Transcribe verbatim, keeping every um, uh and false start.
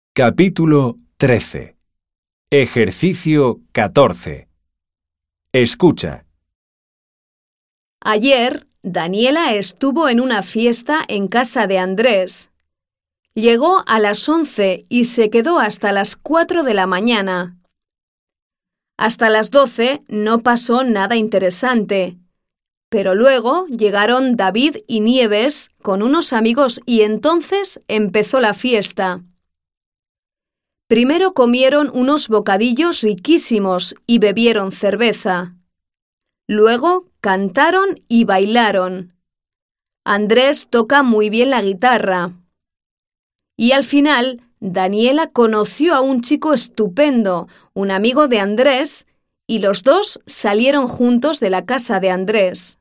Capítulo trece. Ejercicio catorce. Escucha. Ayer, Daniela estuvo en una fiesta en casa de Andrés. Llegó a las once y se quedó hasta las cuatro de la mañana. Hasta las doce no pasó nada interesante, pero luego llegaron David y Nieves con unos amigos y entonces empezó la fiesta. Primero comieron unos bocadillos riquísimos y bebieron cerveza. Luego cantaron y bailaron. Andrés toca muy bien la guitarra. Y al final, Daniela conoció a un chico estupendo, un amigo de Andrés, y los dos salieron juntos de la casa de Andrés.